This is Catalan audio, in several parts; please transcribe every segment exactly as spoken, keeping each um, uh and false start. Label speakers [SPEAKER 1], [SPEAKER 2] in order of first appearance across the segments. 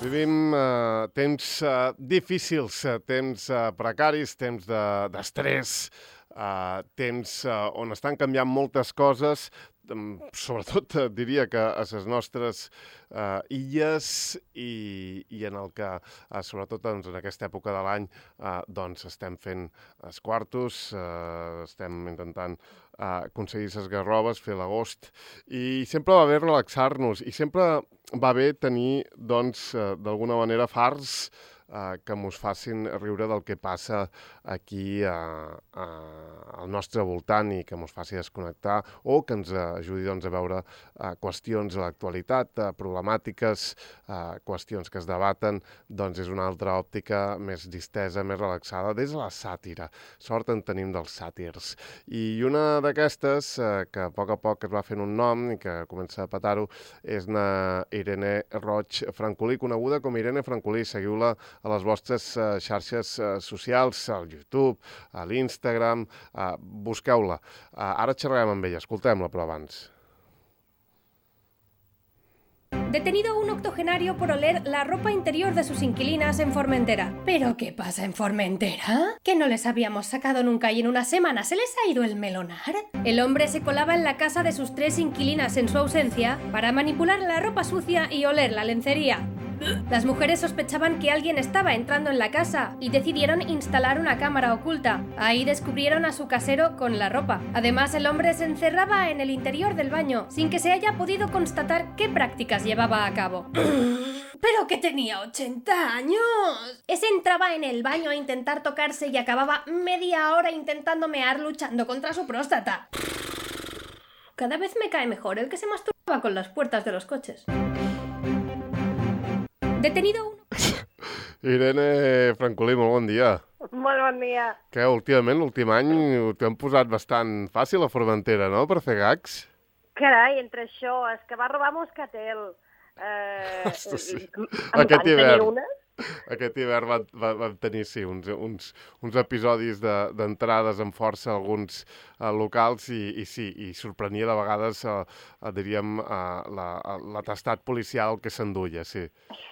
[SPEAKER 1] Vivim eh, temps eh, difícils, eh, temps eh, precaris, temps de- d'estrès, eh, temps eh, on estan canviant moltes coses, mm, sobretot eh, diria que a les nostres eh, illes i, i en el que, eh, sobretot doncs, en aquesta època de l'any, eh, doncs estem fent els quartos, eh, estem intentant eh, aconseguir les garrobes, fer l'agost, i sempre va bé relaxar-nos, i sempre va bé tenir, doncs, eh, d'alguna manera, fars eh, que mos facin riure del que passa aquí eh, eh, al nostre voltant i que mos faci desconnectar o que ens ajudi doncs, a veure eh, qüestions de l'actualitat, eh, problemàtiques, eh, qüestions que es debaten, doncs és una altra òptica més distesa, més relaxada, des de la sàtira. Sort en tenim dels sàtirs. I una d'aquestes, eh, que a poc a poc es va fent un nom i que comença a petar-ho, és na Irene Roig Francolí, coneguda com Irene Francolí. Seguiu-la a les vostres eh, xarxes eh, socials, al YouTube, a l'Instagram, eh, busqueu-la. Eh, ara xerrarem amb ella, escoltem-la, però abans.
[SPEAKER 2] Detenido un octogenario por oler la ropa interior de sus inquilinas en Formentera. ¿Pero qué pasa en Formentera? ¿Que no les habíamos sacado nunca y en una semana se les ha ido el melonar? El hombre se colaba en la casa de sus tres inquilinas en su ausencia para manipular la ropa sucia y oler la lencería. Las mujeres sospechaban que alguien estaba entrando en la casa y decidieron instalar una cámara oculta. Ahí descubrieron a su casero con la ropa. Además, el hombre se encerraba en el interior del baño sin que se haya podido constatar qué prácticas llevaba a cabo. ¡Pero que tenía ochenta años! Ese entraba en el baño a intentar tocarse y acababa media hora intentando mear luchando contra su próstata. Cada vez me cae mejor el que se masturbaba con las puertas de los coches. Detenido uno...
[SPEAKER 1] Irene Francolí, molt bon dia.
[SPEAKER 3] Molt bon dia.
[SPEAKER 1] Què, últimament, l'últim any, t'ho hem posat bastant fàcil a Formentera, no?, per fer gags?
[SPEAKER 3] Carai, entre això, és que va robar Moscatel. Eh,
[SPEAKER 1] Ostres, sí.
[SPEAKER 3] em
[SPEAKER 1] Aquest
[SPEAKER 3] van tenir
[SPEAKER 1] hivern.
[SPEAKER 3] una.
[SPEAKER 1] Aquest hivern vam, va- vam tenir, sí, uns, uns, uns episodis de- d'entrades amb força a alguns eh, locals i, i sí, i sorprenia de vegades, eh, eh, diríem, eh, la- l'atestat policial que s'enduia, sí.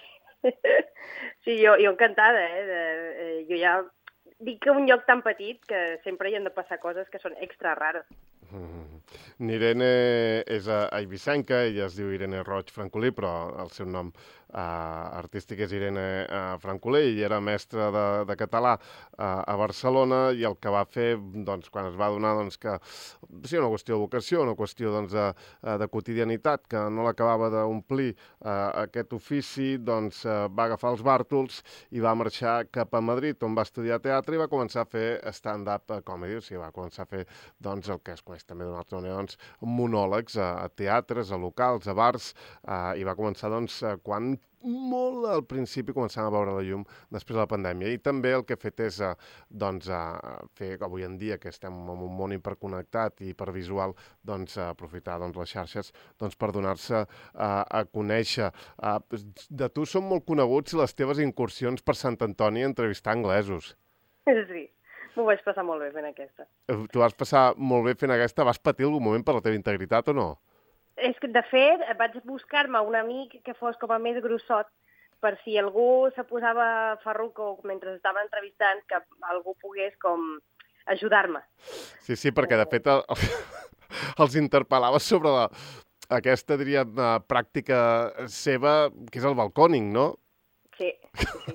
[SPEAKER 3] Sí, jo, jo encantada, eh? De, eh? Jo ja dic que un lloc tan petit que sempre hi han de passar coses que són extra rares.
[SPEAKER 1] Mm. N'Irene és a eivissenca, ella es diu Irene Roig Francolí, però el seu nom eh, artístic és Irene eh, Francolí, i era mestra de, de català eh, a Barcelona, i el que va fer, doncs, quan es va adonar doncs, que sí, una qüestió de vocació, una qüestió doncs, de, eh, de quotidianitat, que no l'acabava d'omplir eh, aquest ofici, doncs eh, va agafar els bàrtols i va marxar cap a Madrid, on va estudiar teatre i va començar a fer stand-up comedy, o sigui, va començar a fer doncs, el que es coneix també d'una altra manera, doncs, monòlegs a, a teatres, a locals, a bars, eh, i va començar, doncs, eh, quan molt al principi començant a veure la llum després de la pandèmia. I també el que ha fet és eh, doncs, eh, fer, avui en dia, que estem en un món hiperconnectat i hipervisual, doncs, eh, aprofitar doncs, les xarxes doncs, per donar-se eh, a conèixer. Eh, de tu són molt coneguts les teves incursions per Sant Antoni a entrevistar anglesos.
[SPEAKER 3] Sí, m'ho vaig passar molt bé fent aquesta.
[SPEAKER 1] Eh, Tu vas passar molt bé fent aquesta. Vas patir algun moment per la teva integritat o no?
[SPEAKER 3] És que, de fet, vaig buscar-me un amic que fos com a més grossot per si algú se posava farruco mentre estava entrevistant, que algú pogués com ajudar-me.
[SPEAKER 1] Sí, sí, perquè de fet el, els interpel·laves sobre la, aquesta, diríem, eh, pràctica seva, que és el balcòning, no?
[SPEAKER 3] Sí, sí, sí.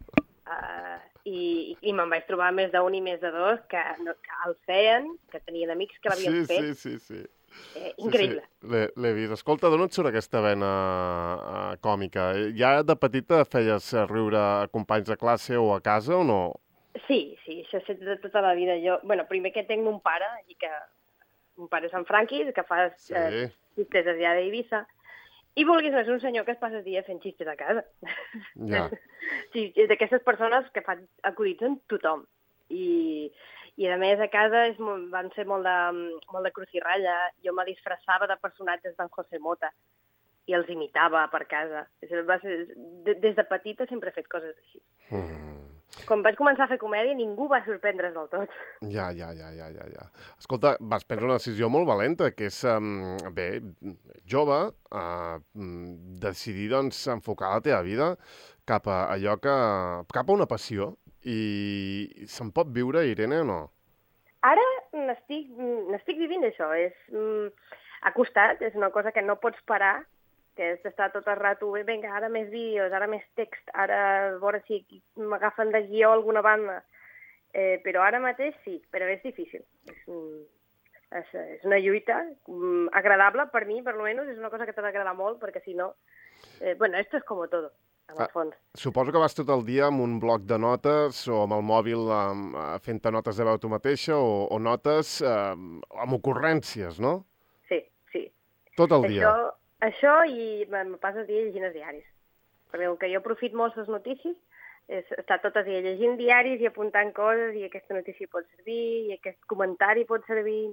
[SPEAKER 3] Uh, i, i me'n vaig trobar més d'un i més de dos que, no, que el feien, que tenien amics que l'havien
[SPEAKER 1] Sí,
[SPEAKER 3] fet.
[SPEAKER 1] sí, sí, sí.
[SPEAKER 3] Eh, increïble.
[SPEAKER 1] Sí, sí. L'he l'he vist. Escolta, d'on et surt aquesta vena eh, còmica? Ja de petita feies riure a companys de classe o a casa o no?
[SPEAKER 3] Sí, sí, això és de tota la vida. Jo, bueno, primer que tinc un pare, i que un pare és en Franqui, que fa
[SPEAKER 1] Sí.
[SPEAKER 3] eh, xistes allà d'Eivissa, i vulguis no, és un senyor que es passa el dia fent xistes a casa.
[SPEAKER 1] Ja.
[SPEAKER 3] Sí, és d'aquestes persones que fan acudits en tothom. I, i a més a casa és molt, van ser molt de, molt de cruz i ratlla. Jo me disfressava de personatges d'en José Mota i els imitava per casa. És, va ser, de, des de petita sempre he fet coses així.
[SPEAKER 1] Mm.
[SPEAKER 3] Quan vaig començar a fer comèdia ningú va sorprendre's del tot.
[SPEAKER 1] Ja, ja, ja, ja, ja, ja. Escolta, vas prendre una decisió molt valenta, que és, um, bé, jove, uh, decidir, doncs, enfocar la teva vida cap a allò que... cap a una passió. I se'n pot viure, Irene, o no?
[SPEAKER 3] Ara n'estic n'estic vivint això. És, mm, ha costat, és una cosa que no pots parar, que és d'estar tot el rato, bé, vinga, ara més vídeos, ara més text, ara a veure si m'agafen de guió alguna banda. Eh, però ara mateix sí, però és difícil. És, és, és una lluita mm, agradable per mi, per almenys, és una cosa que t'ha d'agradar molt, perquè si no... Eh, bueno, esto es como todo, en el fons.
[SPEAKER 1] Ah, suposo que vas tot el dia amb un bloc de notes o amb el mòbil um, fent-te notes de veu tu mateixa o, o notes um, amb ocurrències, no?
[SPEAKER 3] Sí, sí.
[SPEAKER 1] Tot el dia.
[SPEAKER 3] Això... Això i em passo el dia llegint els diaris. Perquè com que jo aprofito molt les notícies, és estar tot el dia llegint diaris i apuntant coses, i aquesta notícia pot servir, i aquest comentari pot servir...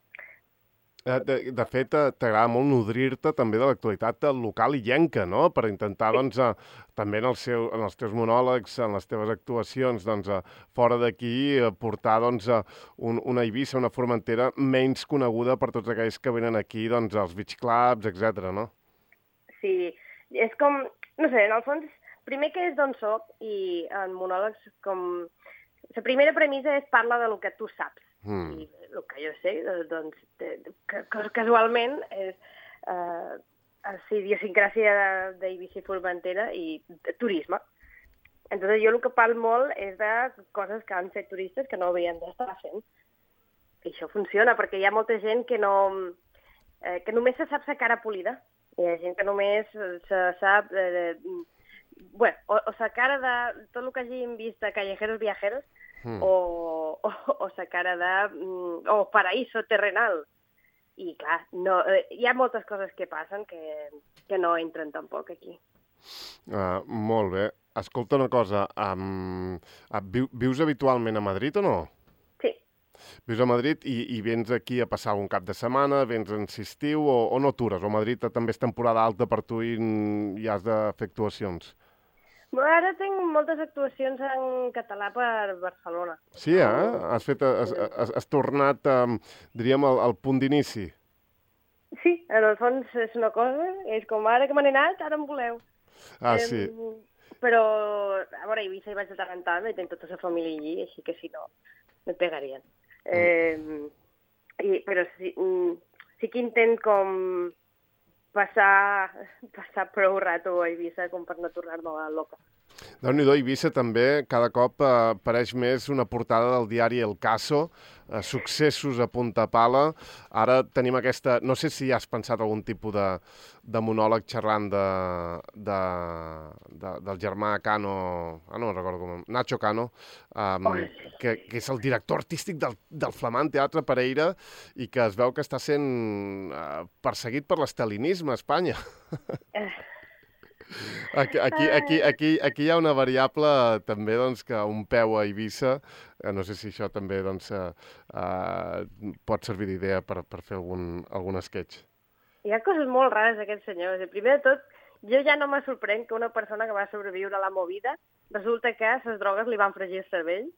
[SPEAKER 1] De, de fet, t'agrada molt nodrir-te també de l'actualitat local i llenca, no? Per intentar, doncs, també en, el seu, en els teus monòlegs, en les teves actuacions, doncs, fora d'aquí, portar, doncs, un, una Eivissa, una Formentera menys coneguda per tots aquells que venen aquí, doncs, als beach clubs, etcètera, no?
[SPEAKER 3] Sí, és com, no sé, en el fons, primer que és d'on soc, i en monòlegs com... La primera premissa és parla de lo que tu saps. Mm. I el que jo sé, doncs, casualment, és eh, la idiosincràsia d'Eivissa i Formentera i de turisme. Entonces, jo el que parlo molt és de coses que han fet turistes que no haurien d'estar fent. I això funciona, perquè hi ha molta gent que no eh, que només se sap sa cara polida. Hi ha gent que només se sap... Eh, bueno, o, o sa cara de tot el que hagin vist de Callejeros Viajeros, mm. o, o, o sa cara de... o paraíso terrenal. I, clar, no, eh, hi ha moltes coses que passen que, que no entren tampoc aquí.
[SPEAKER 1] Uh, molt bé. Escolta una cosa, um, viu, vius habitualment a Madrid o no?
[SPEAKER 3] Sí.
[SPEAKER 1] Vius a Madrid i, i vens aquí a passar un cap de setmana, vens en estiu o, o no atures? O Madrid també és temporada alta per tu i, i has de fer actuacions?
[SPEAKER 3] Ara tinc moltes actuacions en català per Barcelona.
[SPEAKER 1] Sí, eh? Has, fet, has, has, has tornat, um, diríem, al, al punt d'inici.
[SPEAKER 3] Sí, en el fons és una cosa, és com ara que me n'he anat, ara em voleu.
[SPEAKER 1] Ah, sí.
[SPEAKER 3] Eh, però, a veure, a Eivissa hi vaig de tant en tant, i tinc tota la família allí, així que si no, me pegarien. Eh, i, però sí, sí que intent com passar, passar prou rato a Eivissa com per no tornar-me loca.
[SPEAKER 1] Déu-n'hi-do, Eivissa també cada cop eh, apareix més una portada del diari El Caso, eh, successos a punta pala. Ara tenim aquesta... No sé si has pensat algun tipus de, de monòleg xerrant de, de, de, del germà Cano, ah, no recordo com... Nacho Cano, um, oh, que, que és el director artístic del, del flamant Teatre Pereira i que es veu que està sent uh, perseguit per l'estalinisme a Espanya. Eh. Aquí, aquí, aquí, aquí, aquí hi ha una variable també, doncs, que un peu a Eivissa, eh, no sé si això també, doncs, eh, eh, pot servir d'idea per, per fer algun, algun sketch.
[SPEAKER 3] Hi ha coses molt rares d'aquest senyor. Primer de tot, jo ja no me sorprèn que una persona que va sobreviure a la movida resulta que les drogues li van fregir el cervell.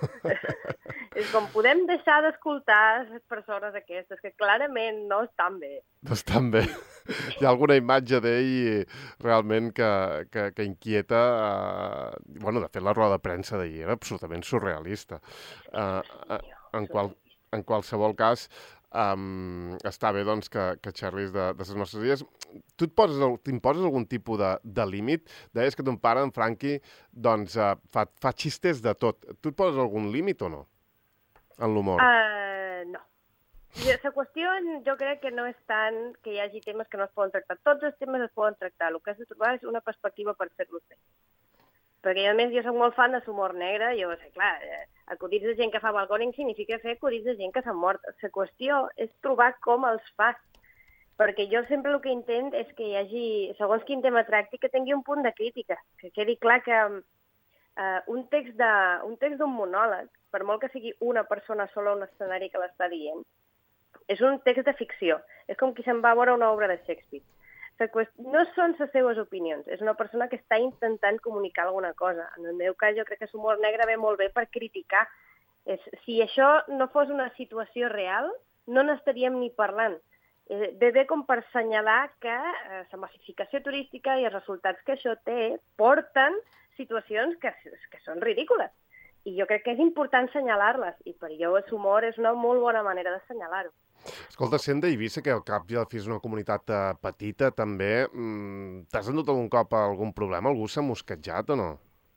[SPEAKER 3] És com, podem deixar d'escoltar les persones aquestes, que clarament no estan bé.
[SPEAKER 1] No estan bé. Hi ha alguna imatge d'ell realment que, que, que inquieta. Eh, bueno, de fet, la roda de premsa d'ahir era absolutament surrealista. Eh, eh, en, qual, en qualsevol cas, um, està bé doncs, que, que xerris de, de les nostres idees. Tu et poses, t'imposes algun tipus de, de límit? Deies que ton pare, en Franqui, doncs, uh, fa, fa xistes de tot. Tu et poses algun límit o no? En l'humor?
[SPEAKER 3] Uh, no. La qüestió jo crec que no és tant que hi hagi temes que no es poden tractar. Tots els temes es poden tractar. El que has de trobar és una perspectiva per fer-los bé. Perquè, a més, jo soc molt fan de l'humor negre. Jo sé, clar, acudits de gent que fa balcòning significa fer acudits de gent que s'ha mort. La qüestió és trobar com els fas. Perquè jo sempre el que intent és que hi hagi, segons quin tema tracti, que tingui un punt de crítica. Que quedi clar que uh, un text de, un text d'un monòleg, per molt que sigui una persona sola a un escenari que l'està dient, és un text de ficció. És com qui se'n va a veure una obra de Shakespeare. La qüest... no són les seves opinions, és una persona que està intentant comunicar alguna cosa. En el meu cas, jo crec que l'humor negre ve molt bé per criticar. És... Si això no fos una situació real, no n'estaríem ni parlant. Eh, ve bé com per assenyalar que eh, la massificació turística i els resultats que això té porten situacions que, que són ridícules. I jo crec que és important assenyalar-les, i per jo l'humor és una molt bona manera d'assenyalar-ho.
[SPEAKER 1] Escolta, sent d'Eivissa, que al cap i a la fi és una comunitat uh, petita, també, mm, t'has endut algun cop a algun problema? Algú s'ha mosquejat o no?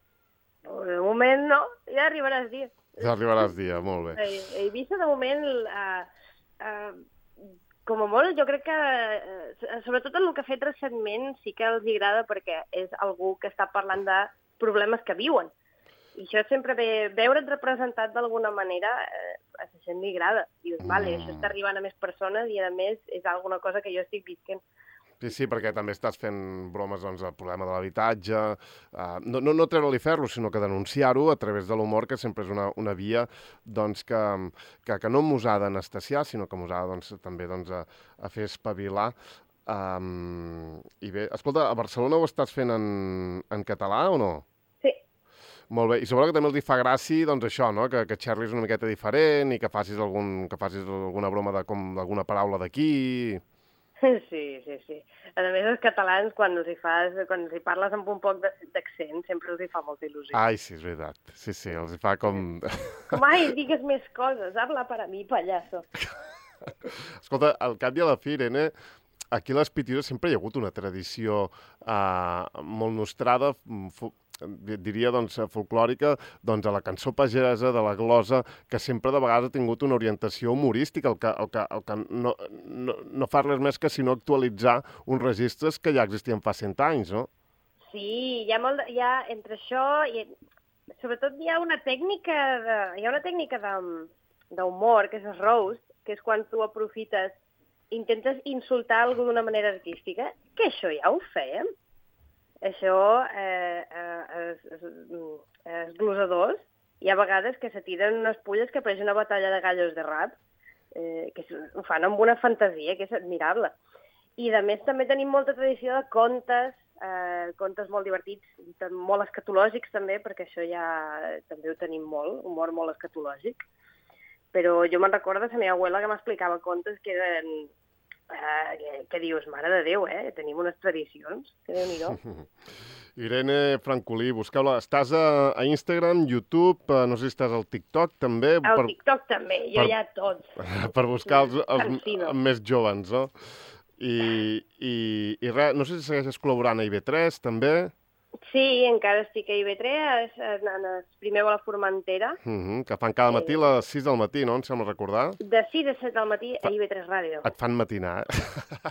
[SPEAKER 3] De moment no, ja arribaràs dia.
[SPEAKER 1] Ja arribaràs dia, molt bé.
[SPEAKER 3] A, a Eivissa, de moment, uh, uh, com a molt, jo crec que, uh, sobretot en el que ha fet recentment, sí que els agrada perquè és algú que està parlant de problemes que viuen. I això sempre ve, veure't representat d'alguna manera eh, a la gent li agrada. Dius, mm. vale, això està arribant a més persones i, a més, és alguna cosa que jo estic visquent.
[SPEAKER 1] Sí, sí, perquè també estàs fent bromes doncs, del problema de l'habitatge, uh, no, no, no treure-li ferro, sinó que denunciar-ho a través de l'humor, que sempre és una, una via doncs, que, que, que no mos ha d'anestesiar, sinó que mos ha doncs, també doncs, a, a fer espavilar. Um, I bé, escolta, a Barcelona ho estàs fent en, en català o no?
[SPEAKER 3] Sí.
[SPEAKER 1] Molt bé, i suposo que també els hi fa gràcia, doncs això, no? que, que xerris una miqueta diferent i que facis, algun, que facis alguna broma d'alguna paraula d'aquí.
[SPEAKER 3] Sí, sí, sí. A més, els catalans, quan els hi, fas, quan els hi parles amb un poc d'accent, sempre els hi fa molta il·lusió.
[SPEAKER 1] Ai, sí, és veritat. Sí, sí, els hi fa com...
[SPEAKER 3] Com, ai, digues més coses, habla para mi, pallasso.
[SPEAKER 1] Escolta, al cap i a la fi, Irene, aquí a les Pitiüses sempre hi ha hagut una tradició uh, molt nostrada, diria doncs, folclòrica, doncs, a la cançó pagesa, de la glosa, que sempre de vegades ha tingut una orientació humorística, el que, el que, el que no, no, no fa res més que sinó actualitzar uns registres que ja existien fa cent anys, no?
[SPEAKER 3] Sí, hi ha molt, hi ha, entre això, i, sobretot hi ha una tècnica de, hi ha una tècnica d'humor, que és el roast, que és quan tu aprofites, intentes insultar algú d'una manera artística, que això ja ho fèiem. Això, eh, eh, els, els glosadors, hi ha vegades que se tiren unes pulles que pareix una batalla de gallos de rap, eh, que ho fan amb una fantasia que és admirable. I, a més, també tenim molta tradició de contes, eh, contes molt divertits, molt escatològics també, perquè això ja també ho tenim molt, humor molt escatològic. Però jo me'n recordo de la meva abuela que m'explicava contes que eren... Uh, que, que dius, mare de Déu, eh? Tenim unes tradicions, que Déu-n'hi-do.
[SPEAKER 1] Irene Francolí, busqueu-la. Estàs a, a Instagram, YouTube, uh, no sé si estàs al TikTok, també.
[SPEAKER 3] Al
[SPEAKER 1] per,
[SPEAKER 3] TikTok també, jo
[SPEAKER 1] per,
[SPEAKER 3] ja tots.
[SPEAKER 1] Per buscar els, els,
[SPEAKER 3] Cansino.
[SPEAKER 1] els més joves, no? I, i, i res, no sé si segueixes col·laborant a I V tres, també.
[SPEAKER 3] Sí, encara estic a I V tres, en el primer vol a Formentera.
[SPEAKER 1] Uh -huh, que fan cada matí a les sis del matí, no? Em sembla recordar.
[SPEAKER 3] De sis a set del matí a I V tres Ràdio.
[SPEAKER 1] Et fan matinar, eh?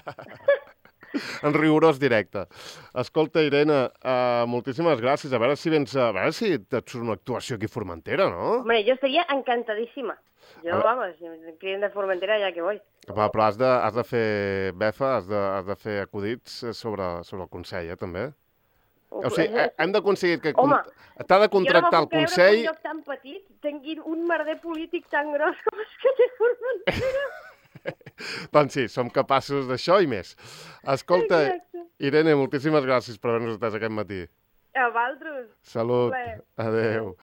[SPEAKER 1] En rigorós directe. Escolta, Irene, uh, moltíssimes gràcies. A veure si vens, a veure si et surt una actuació aquí a Formentera, no?
[SPEAKER 3] Hombre, jo estaria encantadíssima. Jo, vamos, si em criden de Formentera ja que vull.
[SPEAKER 1] Va, però has de, has de fer befa, has de, has de fer acudits sobre, sobre el Consell, eh, també? O sigui, hem d'aconseguir que...
[SPEAKER 3] Home,
[SPEAKER 1] t'ha de contractar el Consell...
[SPEAKER 3] Jo no puc creure que un lloc tan petit tinguin un merder polític tan gros com els que té Formentera.
[SPEAKER 1] Doncs sí, som capaços d'això i més. Escolta, exacte. Irene, moltíssimes gràcies per haver-nos atès aquest matí.
[SPEAKER 3] A vosaltres.
[SPEAKER 1] Salut. Adéu.